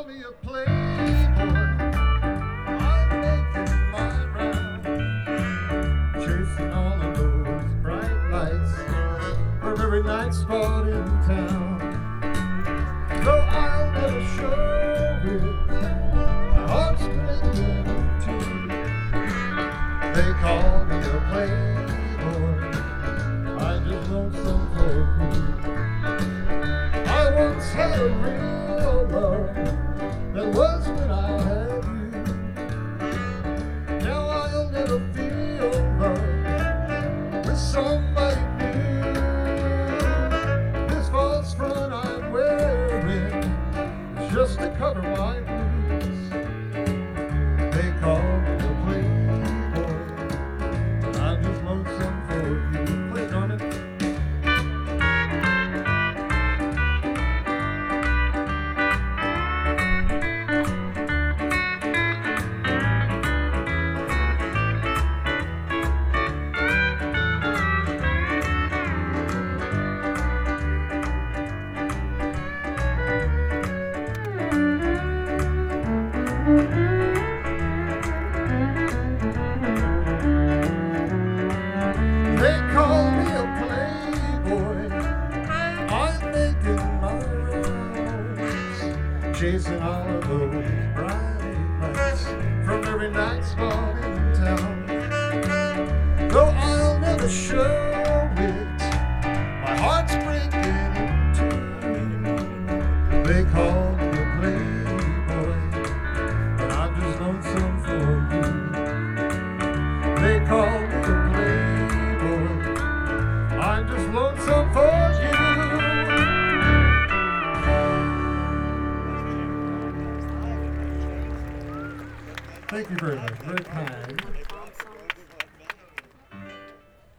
call me a playboy. I'm making my round, chasing all of those bright lights from every night spot in town. Though I'll never show it, my heart's breaking in two. They call me a playboy, I just want some for you. I once had a real love, that was when I had you. Now I'll never feel love with somebody new. This false front I'm wearing is just to cover my blues. They call me a playboy, I'm just lonesome for you. Play, Norman. They call me a playboy, I'm making my rounds, chasing all of those bright lights from every night spot in town. Though I'll never show it, my heart's breaking in two. They call me a playboy, but I'm just lonesome for you. They call me a playboy, I'm just lonesome for you. Thank you very much. Very kind.